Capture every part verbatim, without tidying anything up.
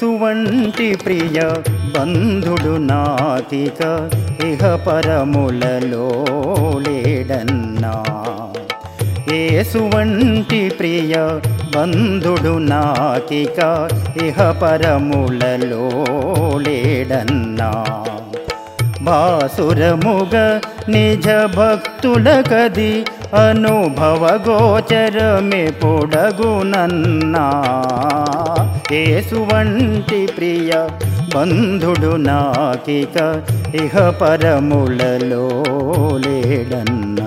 యేసువంటి ప్రియ బంధుడు నాకిక ఇహ పరములలో లేడన్నా. యేసువంటి ప్రియ బంధుడు నాకిక ఇహ పరములలో లేడన్నా. బాసురముగ నిజ భక్తులకది అనుభవ గోచరమే పొడగునన్నా. యేసువంటి ప్రియ బంధుడు నాకిక ఇహ పరములలో లేడన్నా.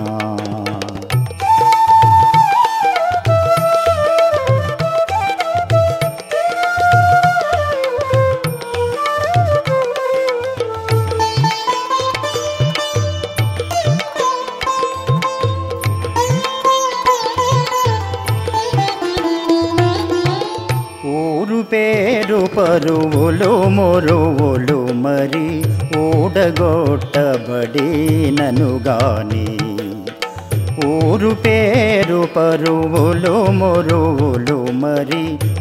ఊరు పేరు పరువులు మొరువులు మరి ఊడగొట్టబడినను గాని. ఊరు పేరు పరువులు మొరువులు మరి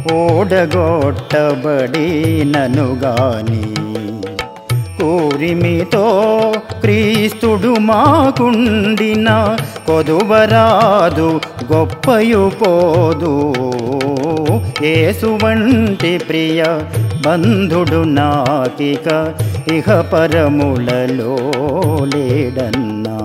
ఊడగొట్టబడినను గాని. కూరిమితో క్రీస్తుడు మాకుండిన కొదువరాదు గొప్పయు పోదు. యేసువంటి ప్రియ బంధుడు నాకిక ఇహ పరములలో లేడన్నా.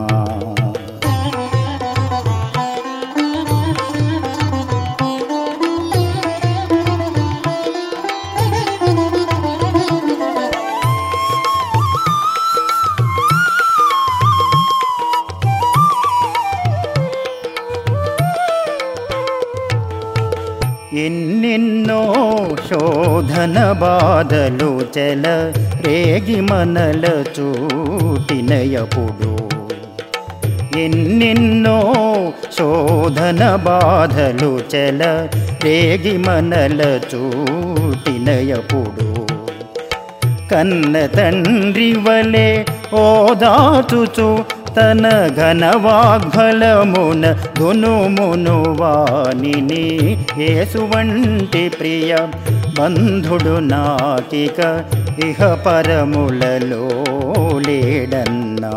ఎన్నెన్నో శోధన బాధలు చెల రేగి మనల చూటినయపుడు. ఎన్నెన్నో శోధన బాధలు చెల రేగి మనల చూటినయపుడు. కన్న తండ్రి వలె ఓదాచుచు తన ఘనవాగ్ఫలమున దునుమును వానిని. యేసువంటి ప్రియ బంధుడు నాకిక ఇహ పరములలో లేడన్నా.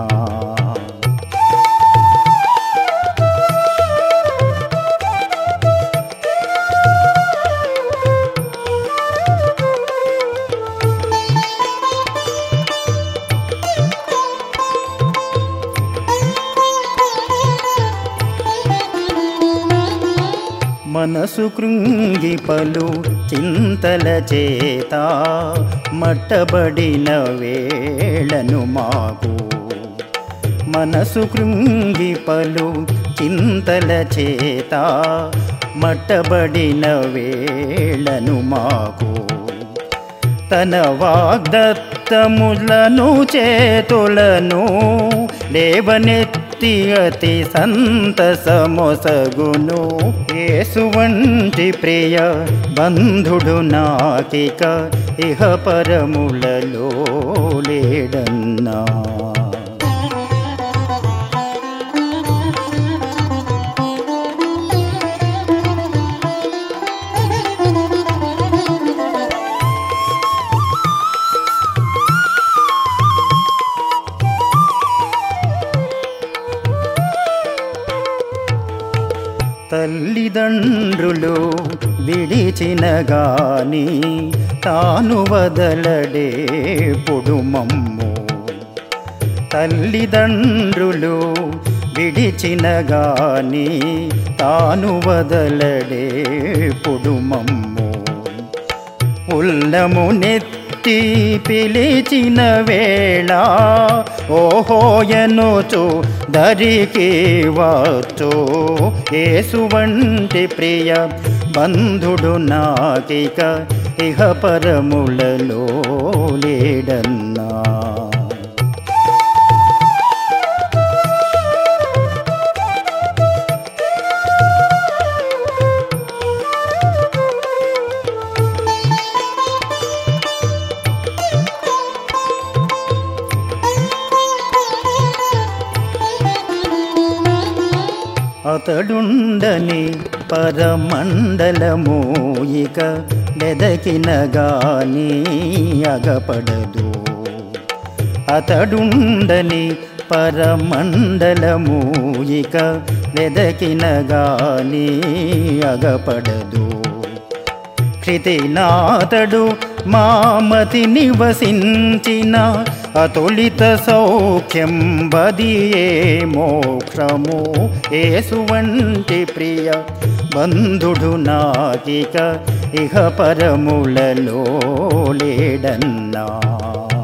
మనసు కృంగి పలు చింతల చేత మట్టబడిన వేళను మాకు. మనసు కృంగి పలు చింతల చేత మట్టబడిన వేళను మాకు. తన వాగ్దత్తములను చేతులను లేవనెత్తి అతి సంతసమొసగును. యేసువంటి ప్రియ బంధుడు నాకిక ఇహ పరములలో లేడన్నా. తల్లిదండ్రులు విడిచిన గాని తాను వదలడే పొడుమమ్ము. తల్లిదండ్రులు విడిచిన గాని తాను వదలడే పొడుమమ్ము. ఉల్లము నెత్తి పిలిచిన వేళ ఓహోయనుచు దరికి వచ్చు. యేసువంటి ప్రియ బంధుడు నాకిక ఇహ పరములలో లేడన్నా. అతడుండని పరమండలము ఇక వెదకిన గాని అగపడదు. అతడుండని పరమండలము ఇక వెదకిన గాని అగపడదు. కృతినాథడు మామతి నివసించిన అతులిత సౌఖ్యం బదియే మోక్షము. ఏసువంటి ప్రియ బంధుడు నాకిక ఇహ పరములలో లేడన్నా.